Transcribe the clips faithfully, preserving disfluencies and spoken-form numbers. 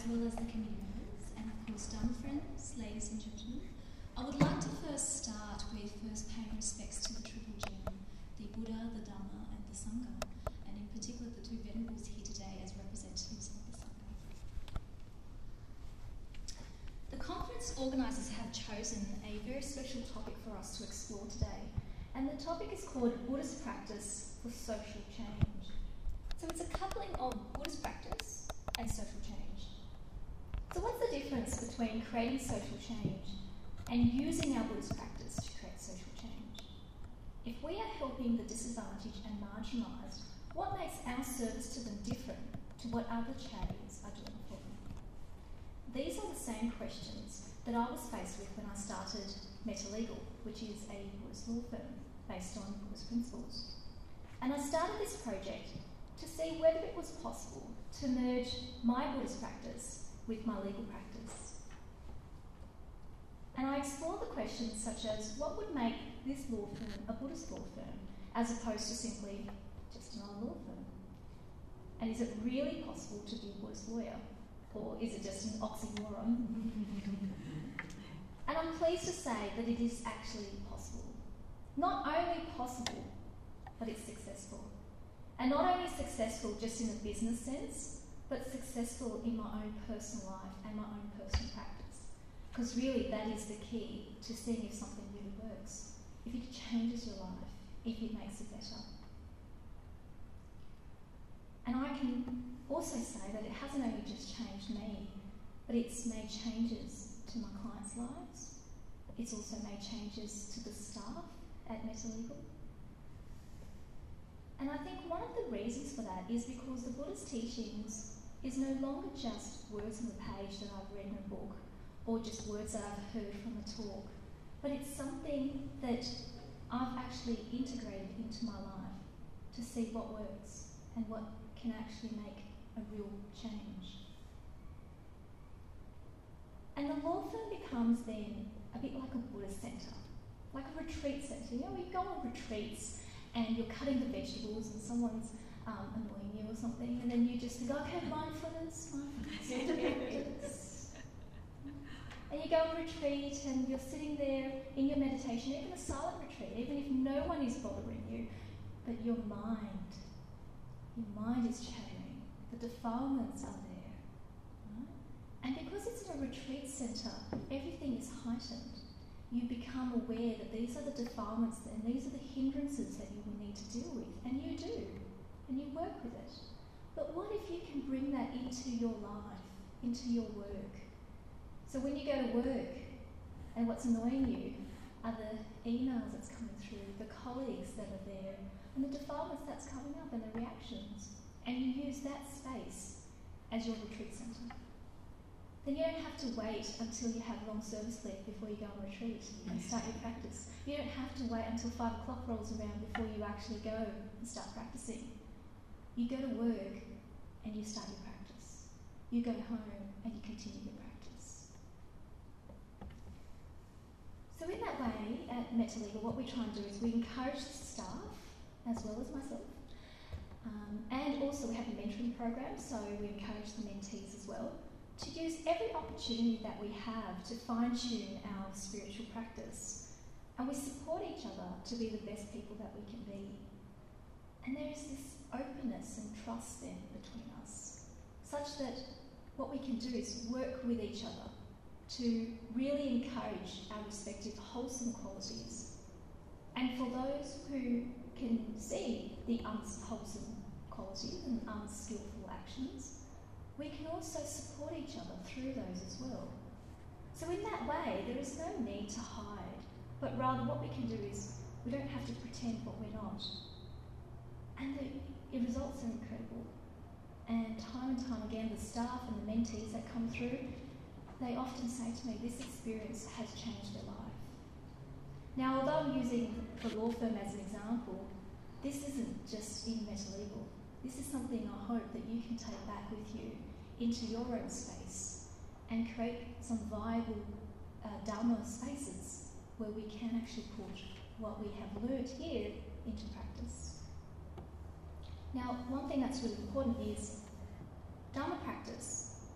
well as the committee members, and of course Dharma friends, ladies and gentlemen. I would like to first start with first paying respects to the Triple Gem, the Buddha, the Dhamma and the Sangha, and in particular the two venerables here today as representatives of the Sangha. The conference organisers have chosen a very special topic for us to explore today, and the topic is called Buddhist Practice for Social Change. So it's a coupling of Buddhist practice and social change. So what's the difference between creating social change and using our Buddhist practice to create social change? If we are helping the disadvantaged and marginalised, what makes our service to them different to what other charities are doing for them? These are the same questions that I was faced with when I started Metalegal, which is a Buddhist law firm based on Buddhist principles. And I started this project to see whether it was possible to merge my Buddhist practice with my legal practice. And I explored the questions such as what would make this law firm a Buddhist law firm as opposed to simply just another law firm? And is it really possible to be a Buddhist lawyer? Or is it just an oxymoron? And I'm pleased to say that it is actually possible. Not only possible, but it's successful. And not only successful just in a business sense, but successful in my own personal life and my own personal practice. Because really that is the key to seeing if something really works, if it changes your life, if it makes it better. And I can also say that it hasn't only just changed me, but it's made changes to my clients' lives. It's also made changes to the staff at Metalegal. And I think one of the reasons for that is because the Buddhist teachings is no longer just words on the page that I've read in a book or just words that I've heard from a talk, but it's something that I've actually integrated into my life to see what works and what can actually make a real change. And the law firm becomes then a bit like a Buddhist centre, like a retreat centre. You know, you go on retreats and you're cutting the vegetables and someone's um, annoying you or something, and then you just think, okay, mindfulness, mindfulness. And you go on retreat and you're sitting there in your meditation, even a silent retreat, even if no one is bothering you, but your mind, your mind is chattering, the defilements are there. Right? And because it's in a retreat centre, everything is heightened. You become aware that these are the defilements and these are the hindrances that you will need to deal with, and you do, and you work with it. But what if you can bring that into your life, into your work? So when you go to work and what's annoying you are the emails that's coming through, the colleagues that are there, and the defilements that's coming up and the reactions, and you use that space as your retreat centre. Then you don't have to wait until you have long service leave before you go on retreat and start your practice. You don't have to wait until five o'clock rolls around before you actually go and start practicing. You go to work and you start your practice. You go home and you continue your practice. So in that way, at Metalegal, what we try and do is we encourage the staff, as well as myself, um, and also we have a mentoring program, so we encourage the mentees as well, to use every opportunity that we have to fine-tune our spiritual practice. And we support each other to be the best people that we can be. And there is this openness and trust then between us, such that what we can do is work with each other to really encourage our respective wholesome qualities. And for those who can see the unwholesome qualities and unskillful actions, we can also support each other through those as well. So in that way, there is no need to hide, but rather what we can do is we don't have to pretend what we're not. And the, the results are incredible. And time and time again, the staff and the mentees that come through, they often say to me, this experience has changed their life. Now, although I'm using the law firm as an example, this isn't just in Metalegal. This is something I hope that you can take back with you into your own space and create some viable uh, Dharma spaces where we can actually put what we have learnt here into practice. Now, one thing that's really important is Dharma practice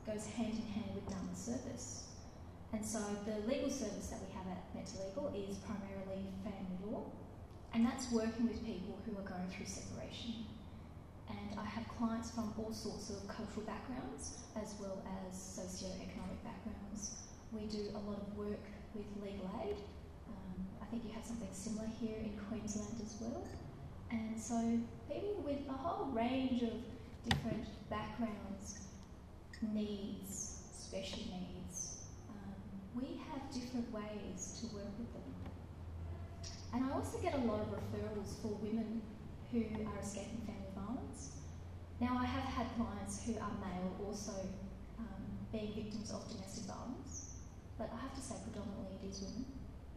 goes hand in hand with Dharma service. And so the legal service that we have at Metalegal is primarily family law, and that's working with people who are going through separation. And I have clients from all sorts of cultural backgrounds as well as socio-economic backgrounds. We do a lot of work with legal aid. Um, I think you have something similar here in Queensland as well. And so people with a whole range of different backgrounds, needs, special needs, um, we have different ways to work with them. And I also get a lot of referrals for women who are escaping family violence. Now, I have had clients who are male also um, being victims of domestic violence, but I have to say predominantly it is women.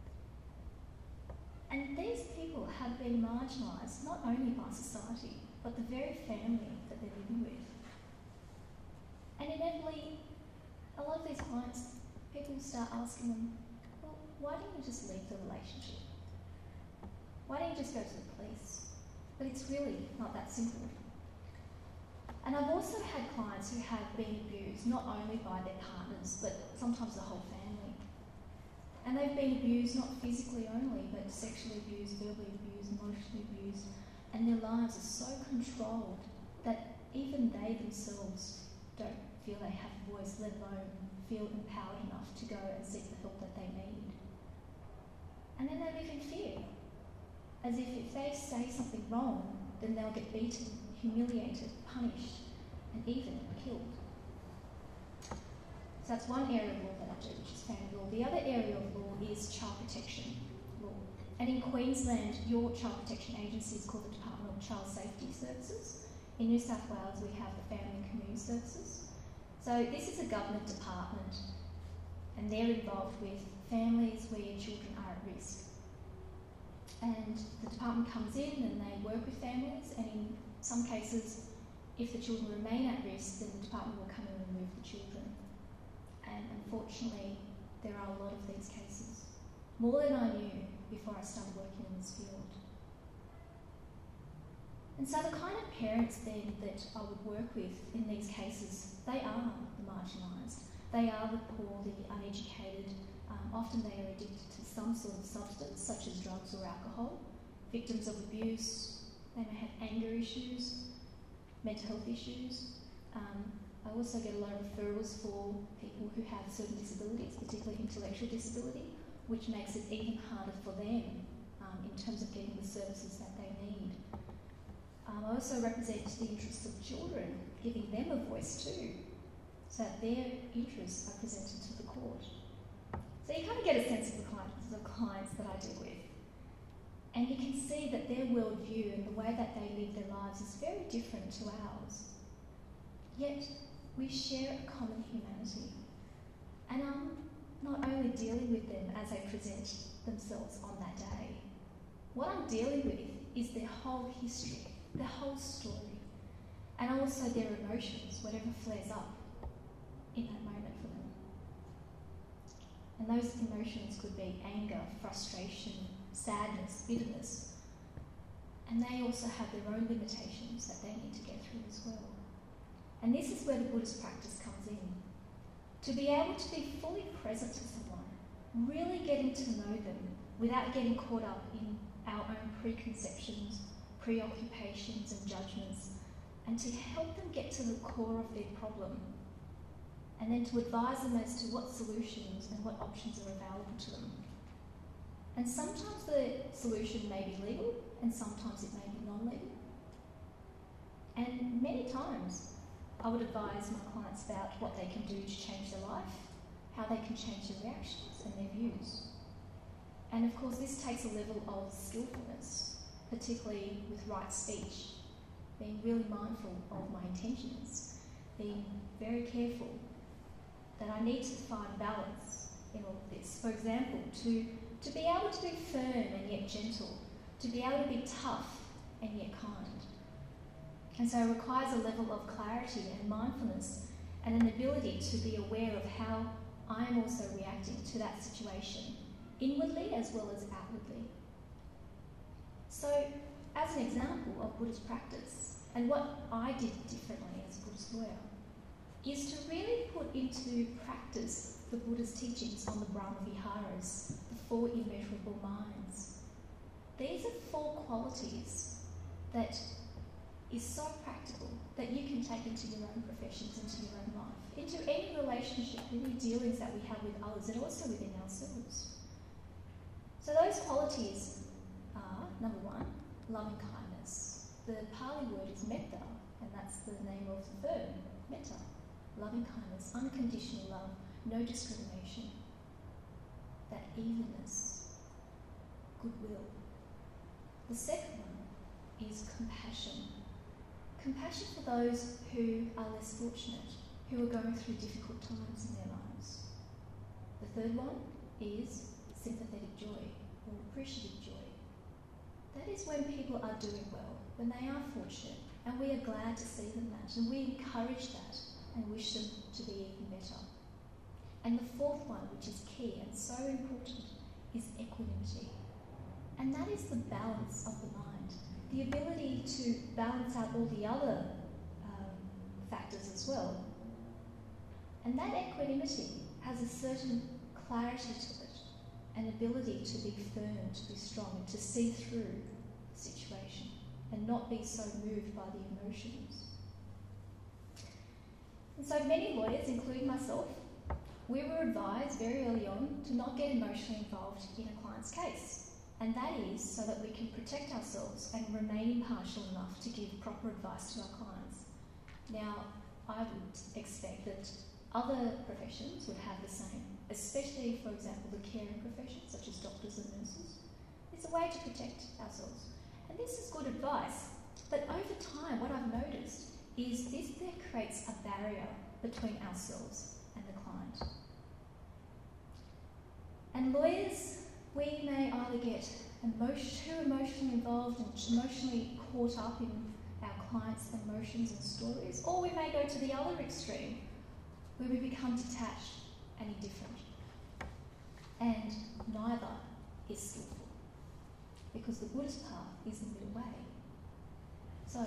And these people have been marginalised not only by society, but the very family that they're living with. And inevitably, a lot of these clients, people start asking them, well, why don't you just leave the relationship? Why don't you just go to the police? But it's really not that simple. And I've also had clients who have been abused, not only by their partners, but sometimes the whole family. And they've been abused not physically only, but sexually abused, verbally abused, emotionally abused, and their lives are so controlled that even they themselves don't feel they have a voice, let alone feel empowered enough to go and seek the help that they need. And then they live in fear, as if if they say something wrong, then they'll get beaten, humiliated, punished, and even killed. So that's one area of law that I do, which is family law. The other area of law is child protection law. And in Queensland, your child protection agency is called the Department of Child Safety Services. In New South Wales, we have the Family and Community Services. So this is a government department, and they're involved with families where children are at risk. And the department comes in and they work with families, and in some cases, if the children remain at risk, then the department will come in and remove the children. And unfortunately, there are a lot of these cases. More than I knew before I started working in this field. And so the kind of parents then that I would work with in these cases, they are the marginalised. They are the poor, the uneducated. Um, often they are addicted to some sort of substance, such as drugs or alcohol. Victims of abuse. They may have anger issues, mental health issues. Um, I also get a lot of referrals for people who have certain disabilities, particularly intellectual disability, which makes it even harder for them um, in terms of getting the services that they need. Um, I also represent the interests of children, giving them a voice too, so that their interests are presented to the court. So you kind of get a sense of the kinds of clients that I deal with. And you can see that their worldview and the way that they live their lives is very different to ours. Yet, we share a common humanity. And I'm not only dealing with them as they present themselves on that day. What I'm dealing with is their whole history, their whole story, and also their emotions, whatever flares up in that moment for them. And those emotions could be anger, frustration, sadness, bitterness. And they also have their own limitations that they need to get through as well. And this is where the Buddhist practice comes in. To be able to be fully present to someone, really getting to know them without getting caught up in our own preconceptions, preoccupations and judgments, and to help them get to the core of their problem, and then to advise them as to what solutions and what options are available to them. And sometimes the solution may be legal, and sometimes it may be non-legal. And many times, I would advise my clients about what they can do to change their life, how they can change their reactions and their views. And of course, this takes a level of skillfulness, particularly with right speech, being really mindful of my intentions, being very careful that I need to find balance in all of this. For example, to, to be able to be firm and yet gentle, to be able to be tough and yet kind. And so it requires a level of clarity and mindfulness and an ability to be aware of how I am also reacting to that situation, inwardly as well as outwardly. So, as an example of Buddhist practice, and what I did differently as a Buddhist lawyer, is to really put into practice the Buddha's teachings on the Brahmaviharas, the four immeasurable minds. These are four qualities that is so practical that you can take into your own professions, into your own life, into any relationship, any dealings that we have with others and also within ourselves. So those qualities are, number one, loving kindness. The Pali word is metta, and that's the name of the verb, metta. Loving kindness, unconditional love, no discrimination, that evenness, goodwill. The second one is compassion. Compassion for those who are less fortunate, who are going through difficult times in their lives. The third one is sympathetic joy, or appreciative joy. That is when people are doing well, when they are fortunate, and we are glad to see them that, and we encourage that and wish them to be even better. And the fourth one, which is key and so important, is equanimity. And that is the balance of the mind, the ability to balance out all the other um, factors as well. And that equanimity has a certain clarity to it, an ability to be firm, to be strong, to see through the situation and not be so moved by the emotions. And so many lawyers, including myself, we were advised very early on to not get emotionally involved in a client's case. And that is so that we can protect ourselves and remain impartial enough to give proper advice to our clients. Now, I would expect that other professions would have the same, especially, for example, the caring professions, such as doctors and nurses. It's a way to protect ourselves. And this is good advice. But over time, what I've noticed is this then creates a barrier between ourselves and the client. And lawyers, we may either get emotion, too emotionally involved and emotionally caught up in our clients' emotions and stories, or we may go to the other extreme, where we become detached and indifferent. And neither is skillful, because the Buddhist path is the middle way. So,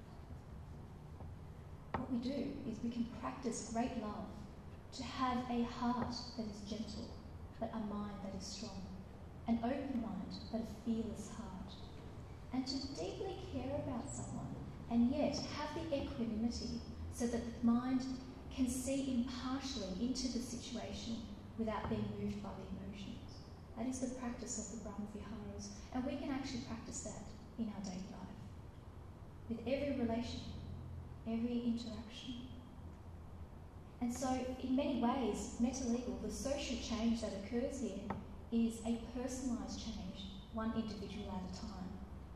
what we do is we can practice great love, to have a heart that is gentle, but a mind that is strong, an open mind, but a fearless heart, and to deeply care about someone, and yet have the equanimity so that the mind can see impartially into the situation without being moved by the emotions. That is the practice of the Brahmaviharas, and we can actually practice that in our daily life, with every relation, every interaction. And so, in many ways, metta legal, the social change that occurs here, is a personalised change, one individual at a time.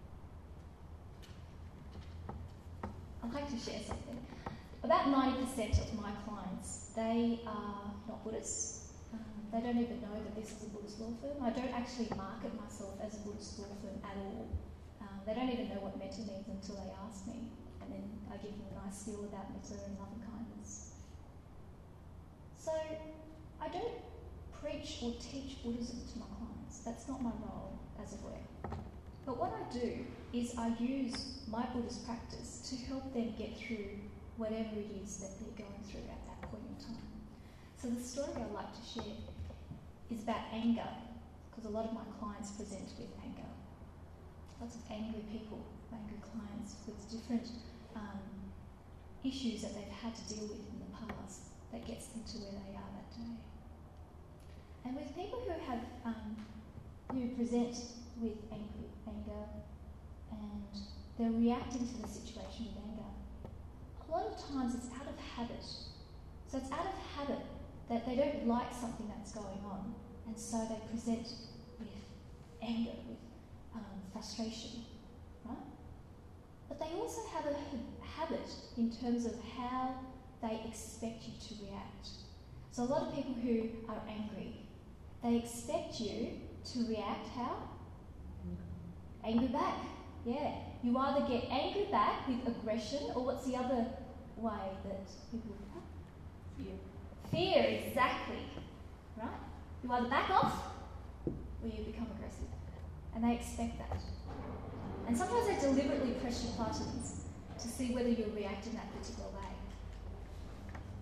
I'd like to share something. About ninety percent of my clients, they are not Buddhists. Um, they don't even know that this is a Buddhist law firm. I don't actually market myself as a Buddhist law firm at all. Um, they don't even know what metta means until they ask me. And then I give them a nice spiel about metta and love and kindness. So I don't preach or teach Buddhism to my clients. That's not my role as a lawyer. But what I do is I use my Buddhist practice to help them get through whatever it is that they're going through at that point in time. So the story I'd like to share is about anger, because a lot of my clients present with anger. Lots of angry people, angry clients with different um, issues that they've had to deal with in the past that gets them to where they are that day. And with people who have um, who present with angry, anger and they're reacting to the situation with anger, a lot of times it's out of habit. So it's out of habit that they don't like something that's going on, and so they present with anger, with um, frustration, right? But they also have a ha- habit in terms of how they expect you to react. So a lot of people who are angry, they expect you to react how? Angry back. Yeah. You either get angry back with aggression, or what's the other way that people... Fear. Fear, exactly. Right? You either back off, or you become aggressive. And they expect that. And sometimes they deliberately press your buttons to see whether you'll react in that particular way.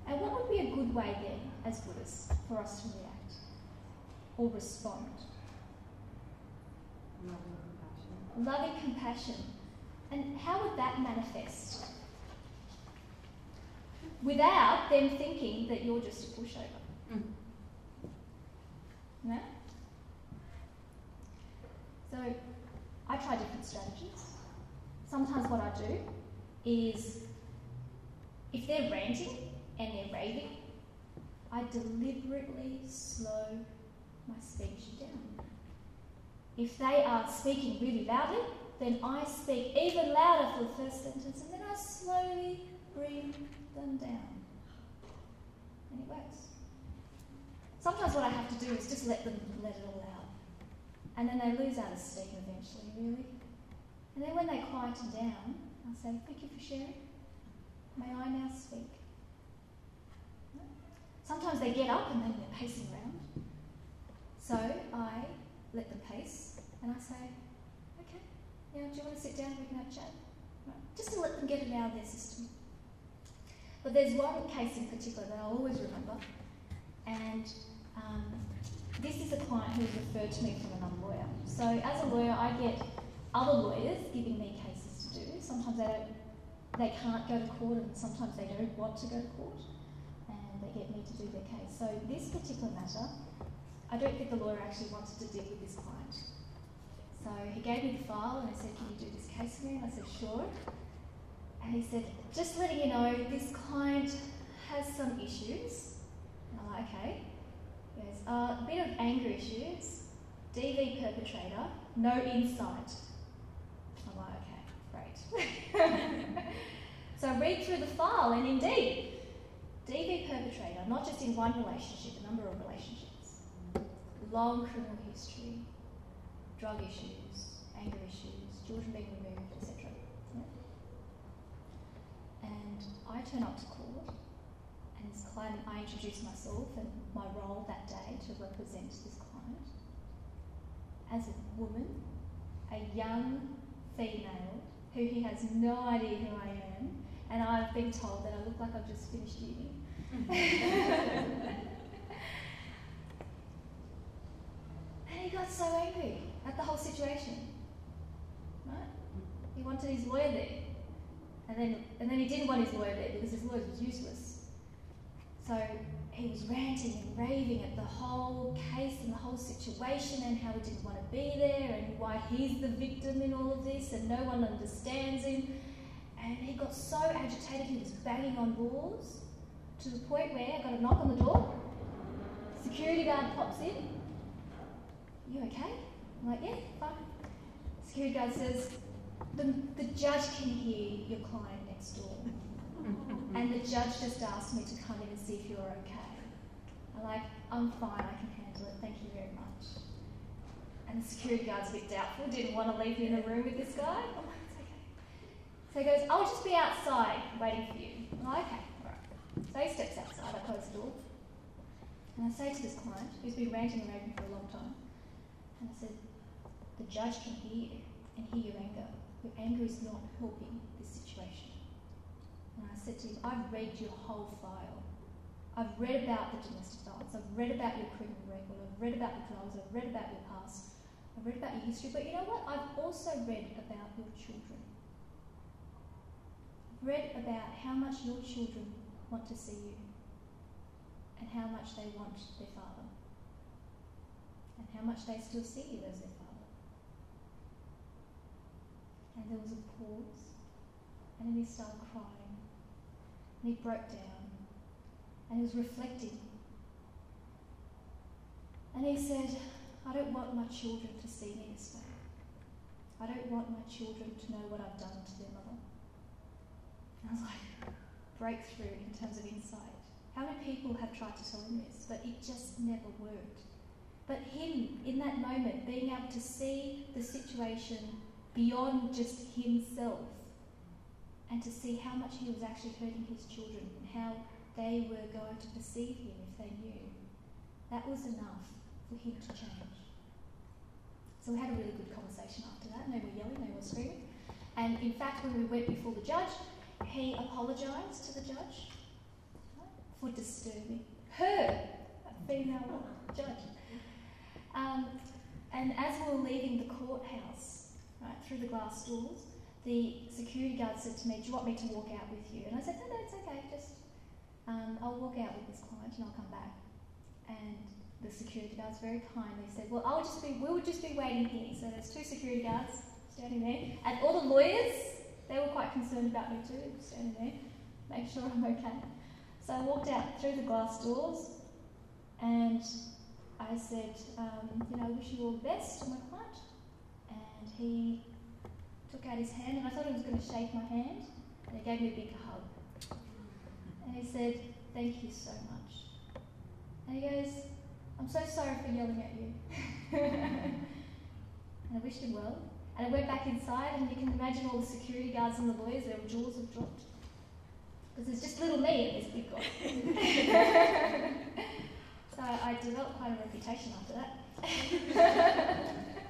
And what would be a good way then, as Buddhists, for us to react or respond? Loving compassion. Loving compassion. And how would that manifest? Without them thinking that you're just a pushover. Mm. No? So, I try different strategies. Sometimes what I do is, if they're ranting and they're raving, I deliberately slow my speech down. If they are speaking really loudly, then I speak even louder for the first sentence, and then I slowly bring them down. And it works. Sometimes what I have to do is just let them let it all out. And then they lose out of steam eventually, really. And then when they quieten down, I'll say, thank you for sharing. May I now speak? Sometimes they get up and then they're pacing around. So I let them pace and I say, okay, now do you want to sit down and we can have a chat? Right. Just to let them get it out of their system. But there's one case in particular that I'll always remember, and um, this is a client who's referred to me from another lawyer. So as a lawyer, I get other lawyers giving me cases to do. Sometimes they don't, they can't go to court, and sometimes they don't want to go to court, and they get me to do their case. So this particular matter, I don't think the lawyer actually wanted to deal with this client. So he gave me the file and I said, can you do this case for me? And I said, sure. And he said, just letting you know, this client has some issues. And I'm like, okay. He goes, uh, a bit of anger issues, D V perpetrator, no insight. I'm like, okay, great. So I read through the file, and indeed, D V perpetrator, not just in one relationship, a number of relationships. Long criminal history, drug issues, anger issues, children being removed, et cetera. Yeah. And I turn up to court, and this client, I introduce myself and my role that day to represent this client as a woman, a young female who he has no idea who I am, and I've been told that I look like I've just finished uni. And he got so angry at the whole situation. Right? He wanted his lawyer there. And then and then he didn't want his lawyer there because his lawyer was useless. So he was ranting and raving at the whole case and the whole situation and how he didn't want to be there and why he's the victim in all of this and no one understands him. And he got so agitated he was banging on doors to the point where I got a knock on the door. Security guard pops in. You okay? I'm like, yeah, fine. Security guard says, the, the judge can hear your client next door. And the judge just asked me to come in and see if you're okay. I'm like, I'm fine, I can handle it, thank you very much. And the security guard's a bit doubtful, didn't want to leave me in the room with this guy. I'm like, it's okay. So he goes, I'll just be outside waiting for you. I'm like, okay, all right. So he steps outside, I close the door. And I say to this client, who's been ranting and raving for a long time, and I said, the judge can hear you and hear your anger. Your anger is not helping this situation. And I said to him, I've read your whole file. I've read about the domestic violence. I've read about your criminal record. I've read about the drugs. I've read about your past. I've read about your history. But you know what? I've also read about your children. I've read about how much your children want to see you and how much they want their father and how much they still see you as their father. And there was a pause, and then he started crying, and he broke down, and he was reflecting. And he said, I don't want my children to see me this way. I don't want my children to know what I've done to their mother. And I was like, breakthrough in terms of insight. How many people have tried to tell him this, but it just never worked. But him, in that moment, being able to see the situation beyond just himself and to see how much he was actually hurting his children and how they were going to perceive him if they knew, that was enough for him to change. So we had a really good conversation after that. No more yelling, no more screaming. And in fact, when we went before the judge, he apologised to the judge for disturbing her, a female judge. Um, and as we were leaving the courthouse, right, through the glass doors, the security guard said to me, "Do you want me to walk out with you?" And I said, "No, no, it's okay, just um, I'll walk out with this client and I'll come back." And the security guards very kindly said, "Well, I'll just be, we'll just be waiting here." So there's two security guards standing there, and all the lawyers, they were quite concerned about me too, standing there, make sure I'm okay. So I walked out through the glass doors, and I said, um, you know, "I wish you all the best to my client." And he took out his hand, and I thought he was going to shake my hand, and he gave me a big hug. And he said, "Thank you so much." And he goes, "I'm so sorry for yelling at you." And I wished him well. And I went back inside, and you can imagine all the security guards and the lawyers, their jaws have dropped. Because there's just little me and this big guy. So I developed quite a reputation after that.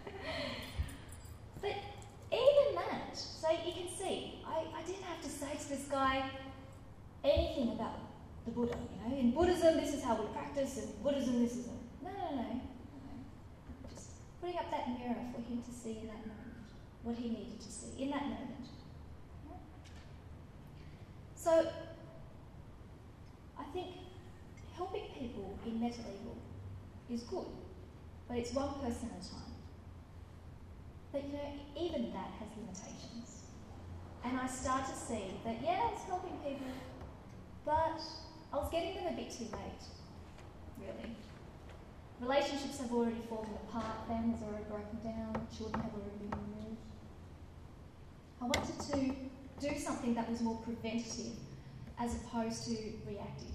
But even that, so you can see, I, I didn't have to say to this guy anything about the Buddha. You know, in Buddhism, this is how we practice, and Buddhism, this is a... No, no, no, no. Just putting up that mirror for him to see in that moment, what he needed to see in that moment. So, I think helping people in meta-legal is good, but it's one person at a time. But you know, even that has limitations. And I start to see that, yeah, I was helping people, but I was getting them a bit too late, really. Relationships have already fallen apart, families are already broken down, children have already been removed. I wanted to do something that was more preventative as opposed to reactive.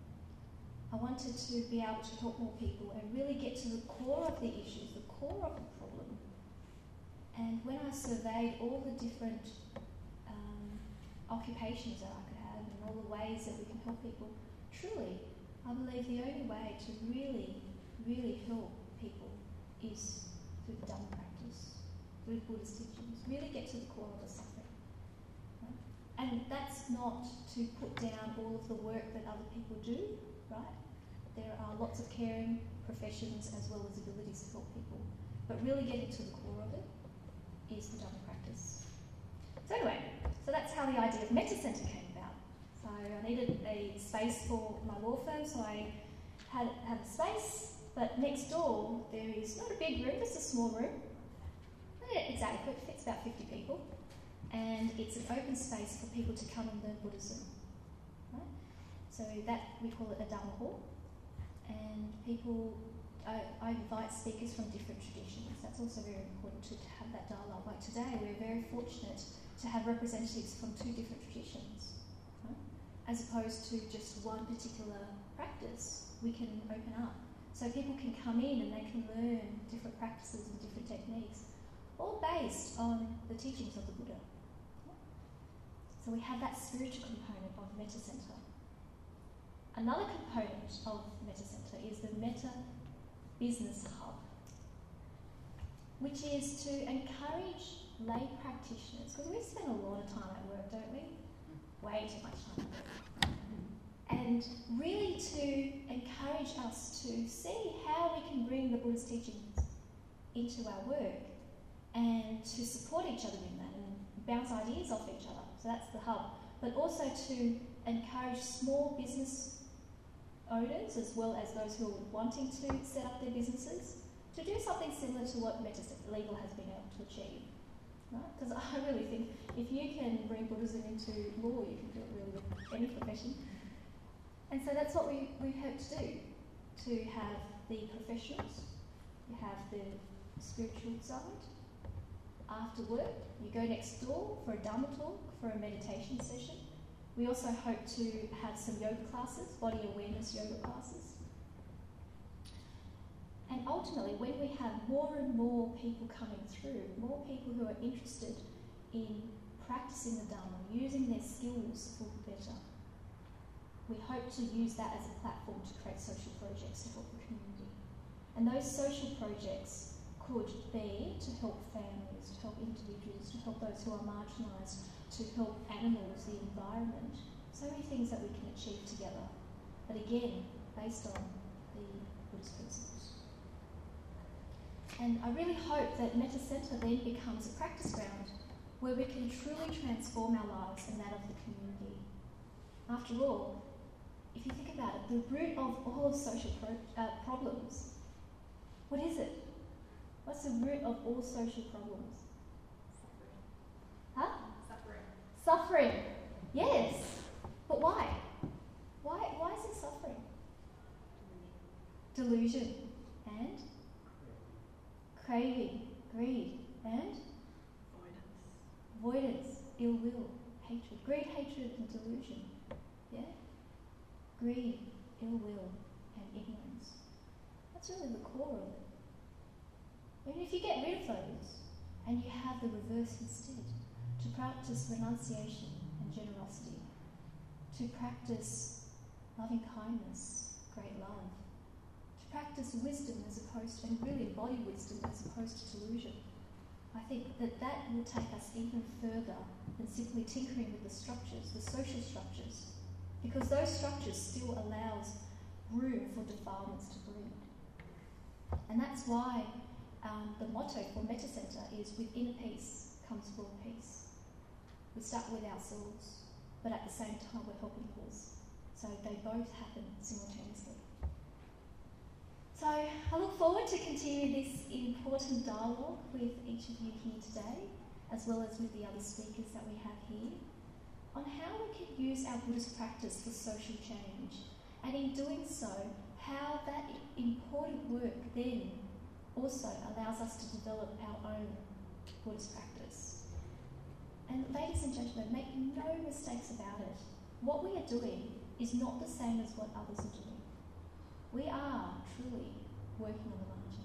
I wanted to be able to help more people and really get to the core of the issues, the core of the problem. And when I surveyed all the different um, occupations that I could have and all the ways that we can help people, truly, I believe the only way to really, really help people is through the Dhamma practice, through Buddhist teachings, really get to the core of the suffering. Right? And that's not to put down all of the work that other people do, right? There are lots of caring professions as well as abilities to help people. But really getting to the core of it is the Dhamma practice. So anyway, so that's how the idea of Metta Centre came about. So I needed a space for my law firm, so I had, had a space, but next door there is not a big room, just a small room. It's adequate, it fits about fifty people, and it's an open space for people to come and learn Buddhism. Right? So that, we call it a Dhamma hall, and people, I, I invite speakers from different traditions. That's also very important to, to have that dialogue. Like today, we're very fortunate to have representatives from two different traditions, right? As opposed to just one particular practice. We can open up. So people can come in and they can learn different practices and different techniques, all based on the teachings of the Buddha. So we have that spiritual component of Metta Centre. Another component of Metta Centre is the Metta Business Hub, which is to encourage lay practitioners, because we spend a lot of time at work, don't we? Way too much time at work. And really to encourage us to see how we can bring the Buddha's teachings into our work and to support each other in that and bounce ideas off each other. So that's the hub. But also to encourage small business owners as well as those who are wanting to set up their businesses to do something similar to what Metta Legal has been able to achieve. Right? Because I really think if you can bring Buddhism into law, you can do it really with any profession. And so that's what we, we hope to do, to have the professionals, you have the spiritual side. After work, you go next door for a Dhamma talk, for a meditation session. We also hope to have some yoga classes, body awareness yoga classes. And ultimately, when we have more and more people coming through, more people who are interested in practicing the Dhamma, using their skills for better, we hope to use that as a platform to create social projects to help the community. And those social projects could be to help families, to help individuals, to help those who are marginalised, to help animals, the environment. So many things that we can achieve together. but again, based on the Buddhist principles. And I really hope that Metta Centre then becomes a practice ground where we can truly transform our lives and that of the community. After all, if you think about it, the root of all of social pro- uh, problems, what is it? What's the root of all social problems? Suffering. Huh? Suffering. Suffering. Yes. But why? Why why is it suffering? Delusion. And? Craving. Greed. And? Avoidance. Avoidance. Ill will. Hatred. Greed, hatred, and delusion. Yeah? Greed, ill will, and ignorance. That's really the core of it. I mean, if you get rid of those and you have the reverse instead, to practice renunciation and generosity, to practice loving kindness, great love, to practice wisdom as opposed to, and really embody wisdom as opposed to delusion, I think that that will take us even further than simply tinkering with the structures, the social structures, because those structures still allows room for defilements to breed. And that's why Um, the motto for Metta Centre is with inner peace comes world peace. We start with ourselves, but at the same time we're helping others. So they both happen simultaneously. So I look forward to continue this important dialogue with each of you here today, as well as with the other speakers that we have here, on how we can use our Buddhist practice for social change, and in doing so, how that important work then also allows us to develop our own Buddhist practice. And ladies and gentlemen, make no mistakes about it. What we are doing is not the same as what others are doing. We are truly working on the margin.